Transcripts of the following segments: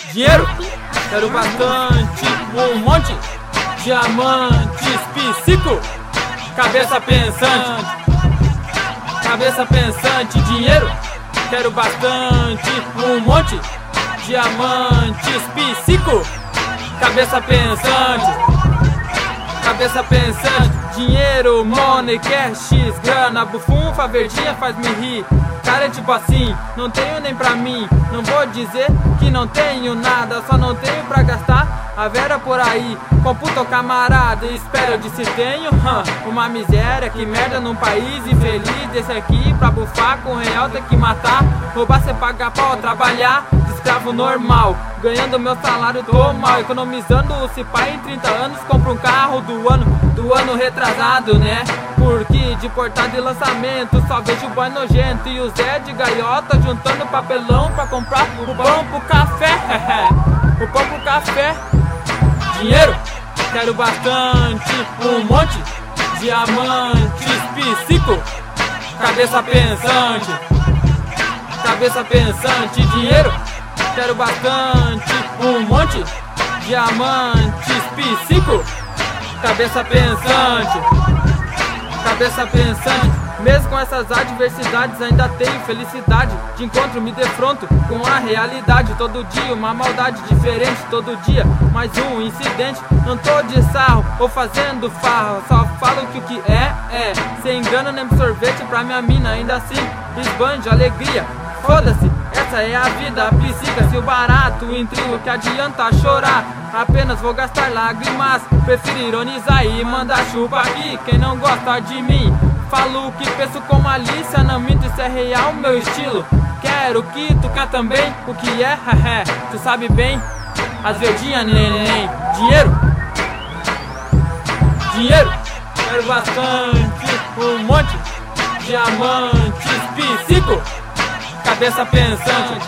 Dinheiro, quero bastante, um monte. Diamantes, psico, cabeça pensante. Cabeça pensante, dinheiro, quero bastante, um monte. Diamantes, psico, cabeça pensante. Cabeça pensante, dinheiro, money, cash, grana, bufunfa, verdinha faz-me rir. Cara é tipo assim, não tenho nem pra mim. Não vou dizer que não tenho nada, só não tenho pra gastar a vera por aí. Computa o camarada, espero de se tenho uma miséria, que merda num país infeliz. Esse aqui pra bufar com real tem que matar. Roubar cê paga pau, trabalhar de escravo normal. Ganhando meu salário tô mal, economizando se pai em 30 anos compro um carro do ano retrasado, né? Porque de portada e lançamento só vejo o boy nojento e o Zé de gaiota juntando papelão pra comprar o pão pro café. O pão pro café. Dinheiro, quero bastante, um monte. Diamantes, psico, cabeça pensante. Cabeça pensante, dinheiro, quero bastante, um monte. Diamantes, psico, cabeça pensante. Cabeça pensante, mesmo com essas adversidades ainda tenho felicidade. De encontro me defronto com a realidade. Todo dia uma maldade diferente, todo dia mais um incidente. Não tô de sarro ou fazendo farra, só falo que o que é. Sem engano nem sorvete pra minha mina, ainda assim esbande alegria. Foda-se, essa é a vida, psica-se o barato, em trio que adianta chorar. Apenas vou gastar lágrimas, prefiro ironizar e mandar chupa aqui. Quem não gosta de mim, falo o que penso com malícia. Não minto, isso é real, meu estilo. Quero que tu quer também, o que é, tu sabe bem. As verdinhas, neném. Dinheiro, dinheiro, quero bastante, um monte. Diamantes, psico, cabeça pensante.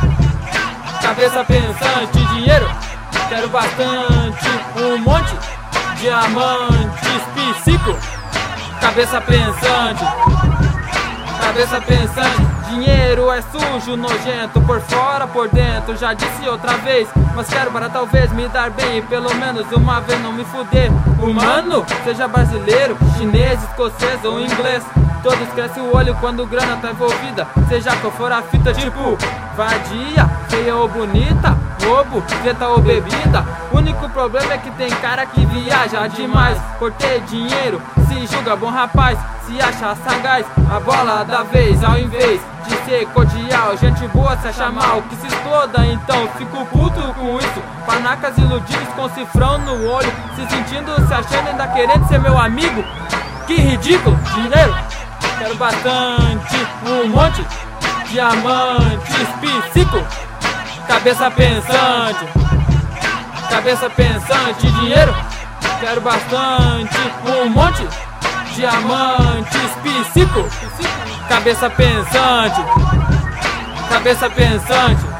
Cabeça pensante, dinheiro, quero bastante, um monte. Diamantes, psico, cabeça pensante. Cabeça pensante, dinheiro é sujo, nojento, por fora, por dentro. Já disse outra vez, mas quero para talvez me dar bem e pelo menos uma vez não me fuder. Humano, seja brasileiro, chinês, escocês ou inglês, todos crescem o olho quando grana tá envolvida. Seja qual for a fita, tipo vadia, feia ou bonita, roubo, treta ou bebida. O único problema é que tem cara que viaja demais. Por ter dinheiro, se julga bom rapaz, se acha sagaz, a bola da vez. Ao invés de ser cordial, gente boa se acha mal, que se exploda então, fico puto com isso. Panacas iludidos com cifrão no olho, se sentindo, se achando, ainda querendo ser meu amigo. Que ridículo, dinheiro, quero bastante, um monte. Diamantes, psico, cabeça pensante. Cabeça pensante, dinheiro, quero bastante, um monte. Diamantes, psico, cabeça pensante. Cabeça pensante.